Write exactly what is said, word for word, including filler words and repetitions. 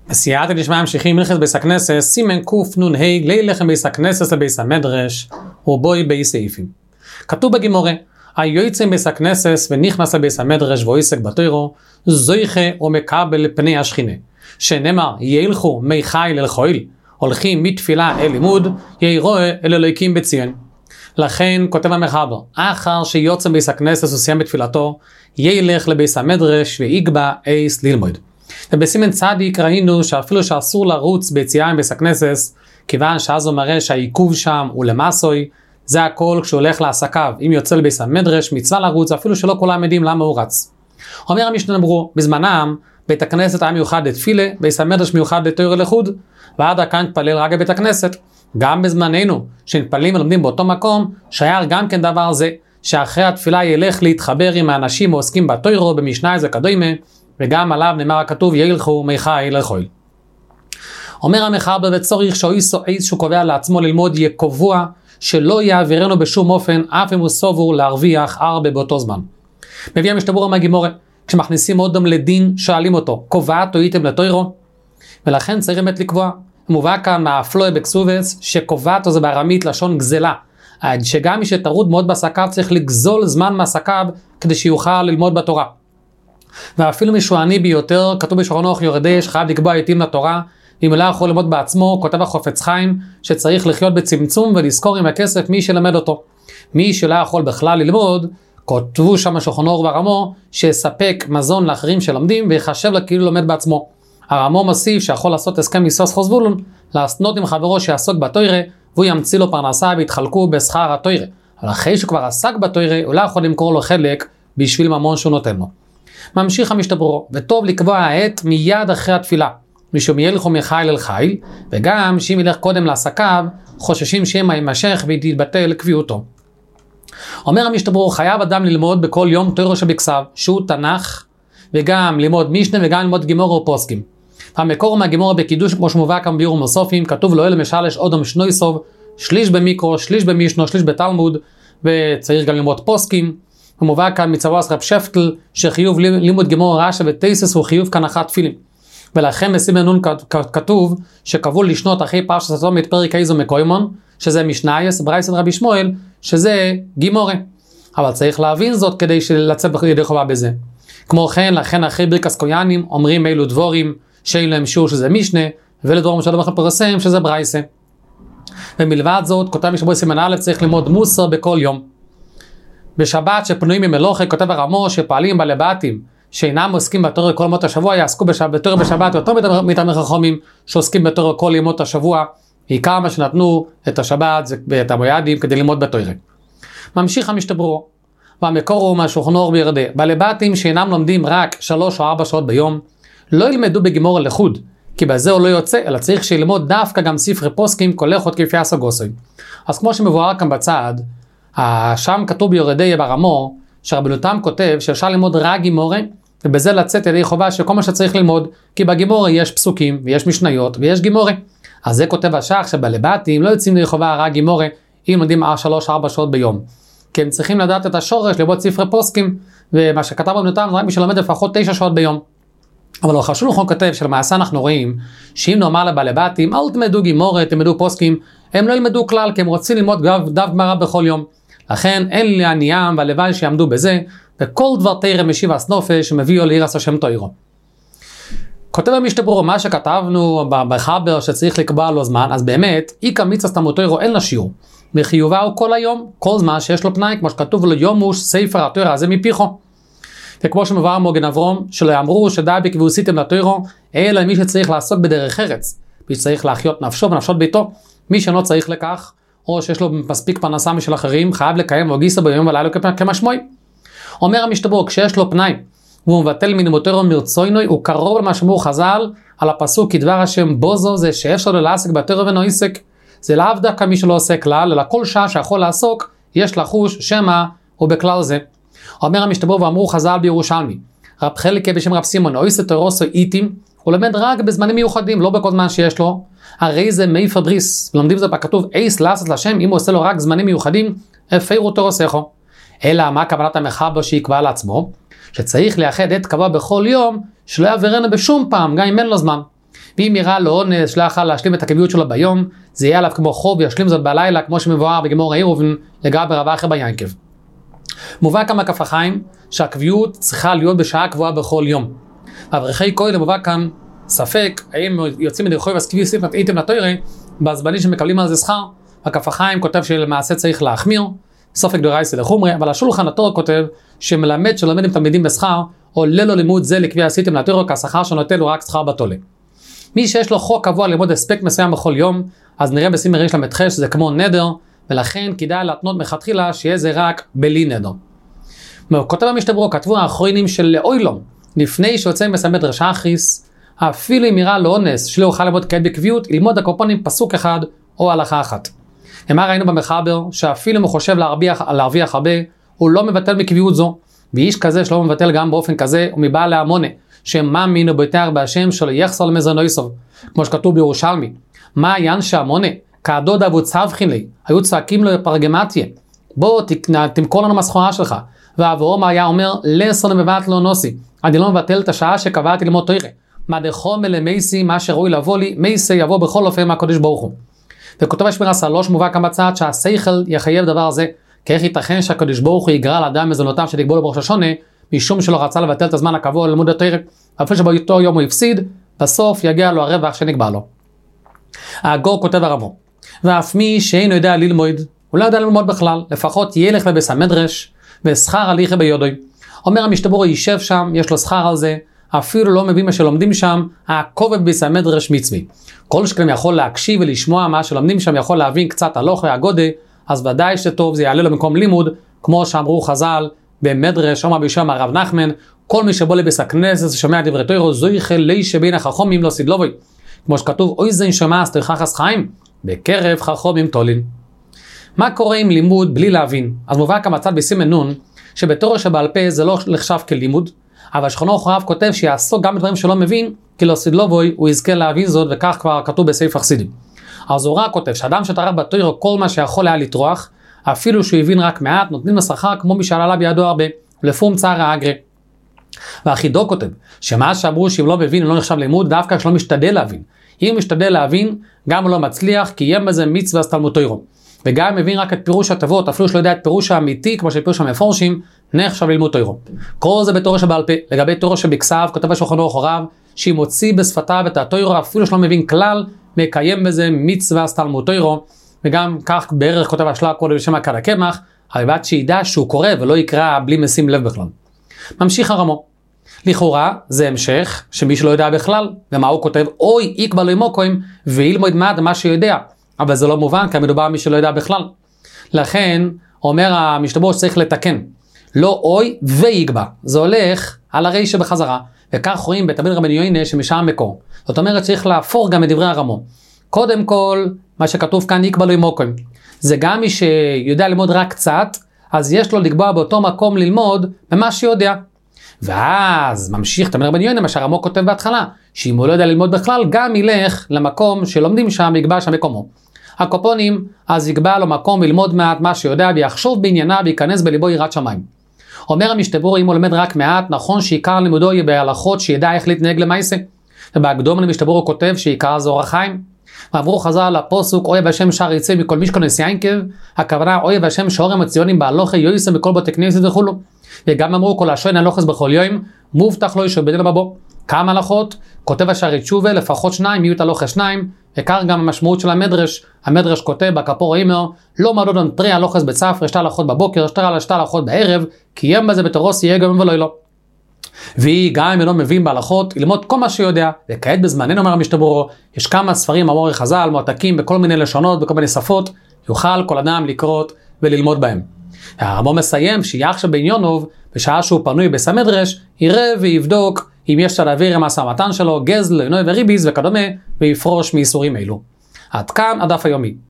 סייעתא דשמיא ממשיכים מלכת ביס הכנסת, סימן קנ"ה, לילך ביס הכנסת לביס המדרש, ובוי בי סעיפים. כתוב בגימורה, היוצא ביס הכנסת ונכנס לביס המדרש ועוסק בתורה, זויכה ומקבל פני השכינה. שנאמר, ילכו מי חיל אל חיל, הולכים מתפילה אל לימוד, יהי רואה אל אלוהיקים בציון. לכן כותב המחבר, אחר שיוצא ביס הכנסת וסיים בתפילתו, ילך לביס המדרש ויגבה אייס ללמוד. ובסימן צדיק ראינו שאפילו שאסור לרוץ ביציאה מביס הכנסת, כיוון שאז הוא מראה שהעיכוב שם הוא למסוי, זה הכל כשהוא הולך לעסקיו. אם יוצא לביס המדרש מצווה לרוץ, אפילו שלא כולם יודעים למה הוא רץ. אומר המשנה ברורה, בזמנם בית הכנסת היה מיוחד לתפילה, ביס המדרש מיוחד לתורה לחוד, ועד כאן נתפלל רק בבית הכנסת. גם בזמננו שנתפלים ולומדים באותו מקום, שייך גם כן דבר זה, שאחרי התפילה ילך להתחבר עם האנשים העוסקים בתורה, במשנה וכדומה, וגם עליו נאמר הכתוב ילכו מי חיל אל חיל. אומר המחבר וצורך שהוא קובע לעצמו ללמוד יהיה קבוע, שלא יעבירנו בשום אופן, אף אם הוא סובר להרוויח הרבה באותו זמן. מביא המשנה ברורה מהגימורה, כשמכניסים אדם לדין, שואלים אותו, קובעת או הייתם לתורה? ולכן צריך באמת לקבוע. מובא כאן מהפלואה בקסובס, שקובעת או זה בארמית לשון גזלה, שגם מי שטרוד מאוד בעסקיו צריך לגזול זמן מעסקיו, כדי שיוכל ללמוד בתורה. ואפילו מישהו עני ביותר, כתוב בשולחן ערוך יורדש, חייב לקבוע עיתים לתורה, אם הוא לא יכול ללמוד בעצמו, כותב החפץ חיים, שצריך לחיות בצמצום ולזכור עם הכסף מי שלמד אותו. מי שלא יכול בכלל ללמוד, כותבו שם בשולחן ערוך והרמו, שיספק מזון לאחרים שלומדים, ויחשב לה כאילו לומד בעצמו. הרמו מוסיף שיכול לעשות הסכם מיסוס חוזבולון, להסנות עם חברו שיעסוק בתורה, והוא ימציא לו פרנסה ויתחלקו בשכר התורה. אבל אחרי שכבר עסק בתורה, הוא לא יכול למכור לו חלק בשביל ממון שהוא נותן לו. ממשיך המשנה ברורה, וטוב לקבוע העת מיד אחרי התפילה, משום ילכו מחיל אל חיל, וגם שאם ילך קודם לעסקיו, חוששים שמא יימשך ויתבטל קביעותו. אומר המשנה ברורה, חייב אדם ללמוד בכל יום תורה שבכסב, שהוא תנ"ך, וגם ללמוד משנה וגם ללמוד גימורה ופוסקים. המקור מהגימורה בקידוש, כמו שמובא כאן ביורים נוספים, כתוב לו אלה משלש אודם שנוי סוב, שליש במיקרו, שליש במשנו, שליש בתלמוד, וצריך גם ללמוד פוסקים. ומובא כאן מצוואס רב שפטל, שחיוב לימוד גימורה רש"י ותייסס הוא חיוב כהנחת תפילין. ולכן בסימן נון כתוב שקבעו לשנות אחרי פרשת סדום את פרק איזו מקוימון, שזה משנייס, ברייסת רבי שמואל, שזה גימורה. אבל צריך להבין זאת כדי לצאת ידי חובה בזה. כמו כן, לכן אחרי ברכת כהנים אומרים אילו דבורים שאין להם שיעור שזה משנה, ואילו דבורים שלא בכלל פרסם שזה ברייסה. ומלבד זאת, כותב משנה בסימן א' צריך ללמוד מוסר בכל יום. בשבת שפנויים ממלוכה, כותב הרמו שפועלים בלבטים שאינם עוסקים בתורה כל ימות השבוע, יעסקו בתורה בשבת יותר מתלמידי חכמים שעוסקים בתורה כל ימות השבוע, עיקר מה שנתנו את השבת ואת המועדים כדי ללמוד בתורה. ממשיך המשנה ברורה, והמקור הוא מהשולחן ערוך בירדה, בלבטים שאינם לומדים רק שלוש או ארבע שעות ביום, לא ילמדו בגימורה לחוד, כי בזה הוא לא יוצא, אלא צריך שילמוד דווקא גם ספרי פוסקים, כל אחד כפי הסגוסוי. אז כמו שמבואר כאן בצד, שם כתוב ביורדי ברמו, שרבנותם כותב שאפשר ללמוד רק גימורה, ובזה לצאת ידי חובה שכל מה שצריך ללמוד, כי בגימורה יש פסוקים, ויש משניות, ויש גימורה. אז זה כותב השח שבלבטים לא יוצאים ידי חובה רק גימורה, אם לומדים שלוש ארבע שעות ביום. כי הם צריכים לדעת את השורש, ללמוד ספרי פוסקים, ומה שכתב רבנותם, רק מי שלומד לפחות תשע שעות ביום. אבל הוא חשוב לכם כותב שלמעשה אנחנו רואים, שאם נאמר לבלבטים, אל תלמדו גימורה, תלמדו פוסקים, הם לא ילמדו כלל, כי הם רוצים ללמוד דף גמרא בכל יום. לכן אין לי עניים והלוואי שיעמדו בזה, וכל דבר תורה משיב הסנופש שמביאו ליראת השם תוירו. כותב המשנה ברורה, מה שכתבנו בחבר שצריך לקבוע לו זמן, אז באמת, איקא מצוות תלמוד תורה אין לה שיעור. בחיובה הוא כל היום, כל זמן שיש לו פנאי, כמו שכתוב לו יומוש ספר התורה הזה מפיחו. וכמו שמבואר מוגן אברום, שלא אמרו שדי בקביעוסיתם לתורה, אלא מי שצריך לעסוק בדרך ארץ, מי שצריך להחיות נפשו ונפשות ביתו, מי שלא צריך לכך, או שיש לו מספיק פרנסה משל אחרים, חייב לקיים וגיסה ביום ולילה כמשמעי. אומר המשנה ברורה, כשיש לו פנאי, והוא מבטל מלימוד תורה מרצונו, הוא קרוב למה שאמרו חז"ל, על הפסוק כדבר השם בוזו, זה שאפשר לו לעסק בתורה ואינו עסק. זה לאו דווקא מי שלא עושה כלל, אלא כל שעה שיכול לעסוק, יש לחוש שמא הוא בכלל זה. אומר המשנה ברורה, ואמרו חז"ל בירושלמי, רב חלקה בשם רב סימון, אויסא תורוסו איתים, הוא לומד רק בזמנים מיוחדים, לא בכל זמן שיש לו, הרי זה מי פבריס, ולומדים את זה בכתוב, אייס לעשות לשם, אם הוא עושה לו רק זמנים מיוחדים, הפרו תורוסךו. אלא מה כוונת המחבר שיקבע לעצמו? שצריך לייחד עת קבוע בכל יום, שלא יעברנו בשום פעם, גם אם אין לו זמן. ואם יראה לו אונס שלא יכל להשלים את הקביעות שלו ביום, זה יהיה עליו כמו חוב וישלים זאת בלילה, כמו שמבואר בגמור העירובין לגבי רב אחר ביינקב. מובא כאן בכף החיים שהקביעות צריכה להיות בשעה קבועה בכל יום. אברכי כהן מובא כאן ספק האם יוצאים מדי רחוב הסקבי סיף נתאיתם לתוירה בזבנים שמקבלים על זה שכר. הכף החיים כותב שלמעשה צריך להחמיר, סופק דורייסי לחומרי, אבל השולחן התורה כותב שמלמד שלומד עם תלמידים בשכר או ללא לימוד זה לקביעה עשיתם לתוירה, כי השכר שנותן הוא רק שכר בתולה. מי שיש לו חוק קבוע ללמוד אספקט מסוים בכל יום, אז נראה בשים מריש למתחש שזה כמו נדר, ולכן כדאי להתנות מחתחילה שיהיה זה רק בלי נדר. כותב המשתברו, כתבו האחרונים של אוילום, לפני שיוצאים בסמדרש אחריס, אפילו אם יראה לו אונס שלא יוכל ללמוד כעת בקביעות, ללמוד הקופונים פסוק אחד או הלכה אחת. אמר ראינו במחבר שאפילו אם הוא חושב להרוויח, להרוויח הרבה, הוא לא מבטל מקביעות זו, ואיש כזה שלא מבטל גם באופן כזה, הוא מבעל להמונה, שמאמין וביתר בהשם שלו יחסר למזונו יסוב, כמו שכתוב בירושלמי. מה העניין שהמונה, כעדוד אבו צבחין לי, היו צועקים לו פרגמטיה, בוא תמכור לנו מסחורה שלך, ואברהם היה אומר, לסון מבט לא נוסי, אני לא מבטל את השעה שקבעתי ללמוד תורה, מה דחום אלה מייסי, מה שראוי לבוא לי, מייסי יבוא בכל אופן מהקדוש ברוך הוא. וכותב השמירה שלוש מובא כאן בצד שהשכל יחייב דבר הזה, כי איך ייתכן שהקדוש ברוך הוא יגרע לאדם מזונותיו שתקבעו לו בראש השונה, משום שלא רצה לבטל את הזמן הקבוע ללימוד התורה, אפילו שבאותו יום הוא הפסיד, בסוף יגיע לו הרווח שנקבע לו. האגור כותב הרבו, ואף מי שאינו יודע ללמוד, הוא לא יודע ללמוד בכלל, לפחות ילך לבית המדרש, ושכר הליכה ביודוי. אומר המשתברו, יישב שם, יש לו שכר על זה, אפילו לא מבין מה שלומדים שם, הכובד בית המדרש מצווי. כל שכם יכול להקשיב ולשמוע מה שלומדים שם, יכול להבין קצת הלוכה הגודה, אז ודאי שטוב, זה יעלה לו במקום לימוד, כמו שאמרו חז"ל, במדרש, אומר בשם הרב נחמן, כל מי שבוא לבית הכנסת ששומע דברי תורה, זויכל לי שבין החכמים לא סדלובוי. כמו שכתוב, אוי זין שמע סתיכחס חיים, בקרב חכמים תולין. מה קורה עם לימוד בלי להבין? אז מובא כמצד בסימן נון, שבתורה שבעל פה זה לא נחשב כלימוד, אבל שכנו אחריו כותב שיעסוק גם בדברים שלא מבין, כי לא סדלובוי הוא יזכה להבין זאת, וכך כבר כתוב בספר חסידים. אז הוא רק כותב שאדם שטרח בתורה כל מה שיכול היה לטרוח, אפילו שהוא הבין רק מעט, נותנים לשכר כמו מי שעלה בידו הרבה, לפום צער האגרה. והחידו כותב, שמה שאמרו שאם לא מבין לא נחשב לימוד, דווקא שלא משתדל להבין. אם משתדל להבין, גם הוא לא מצליח, כי יהיה בזה מצווה תלמוד תורה. וגם מבין רק את פירוש התוות, אפילו שלא יודע את פירוש האמיתי, כמו שפירוש המפורשים, נחשב ללמוד תורה. כל זה בתורה שבעל פה. לגבי תורה שבכסף, כותב השולחן ערוך הרב, שאם מוציא בשפתיו את התורה, אפילו שלא מבין כלל, מקיים בזה מצווה תלמוד תורה. וגם כך בערך כותב השלה קודם בשם הקל הקמח, הלבד שידע שהוא קורא ולא יקרא בלי משים לב בכלל. ממשיך הרמו. לכאורה זה המשך שמי שלא יודע בכלל, ומה הוא כותב, אוי יקבע לו מוקוים וילמוד מעט מה שיודע, אבל זה לא מובן כי מדובר מי שלא יודע בכלל. לכן אומר המשתברו שצריך לתקן, לא אוי ויקבע, זה הולך על הרי שבחזרה, וכך רואים בתלמיד רבן יוינה שמשם מקור. זאת אומרת צריך להפוך גם את דברי הרמו. קודם כל, מה שכתוב כאן יקבע לו מוקוים, זה גם מי שיודע ללמוד רק קצת, אז יש לו לקבוע באותו מקום ללמוד במה שיודע. ואז ממשיך תלמיד רבן יוינה, מה שהרמו כותב בהתחלה, שאם הוא לא יודע ללמוד בכלל, גם ילך למקום שלומדים שם, יקבע שם מקומו. הקופונים, אז יקבע לו מקום ללמוד מעט מה שיודע, ויחשוב בעניינה וייכנס בליבו יראת שמיים. אומר המשתברו, אם הוא לומד רק מעט, נכון שעיקר לימודו יהיה בהלכות שידע איך להתנהג למעשה. ובהקדום המשתברו כותב שעיקר זה אורח חיים. ועברו חז"ל לפוסוק, אוהב השם שער יצא מכל משכן יינקב, הכוונה אוהב השם שורם הציונים בהלוכה יויסם בכל בתי כנסת וכולו. וגם אמרו כל השוען הלוחס בכל יום, מובטח לו ישוב בדין בבו. כמה הלכות? כותב השערי תשובה, לפחות שניים, מיעוט הלוכה שניים, וכך גם המשמעות של המדרש. המדרש כותב בכפור אימר, לא מדודון פרי הלוחס בצפר, שתי הלכות בבוקר, שתי הלכות בערב, כי ים בזה בתרוס יהיה גם ולא לא. והיא גם אם אינו מבין בהלכות, ילמוד כל מה שיודע, וכעת בזמננו אומר המשתברו, יש כמה ספרים אמורי חז"ל, מועתקים בכל מיני לשונות, בכל מיני שפות, יוכל כל אדם לקרות וללמוד בהם. הרבו מסיים שיחשב בעניונוב, בשעה שהוא פנוי בית המדרש, יראה ויבדוק אם יש להעביר עם המשא ומתן שלו, גזל, עינוי וריביס וכדומה, ויפרוש מאיסורים אלו. עד כאן הדף היומי.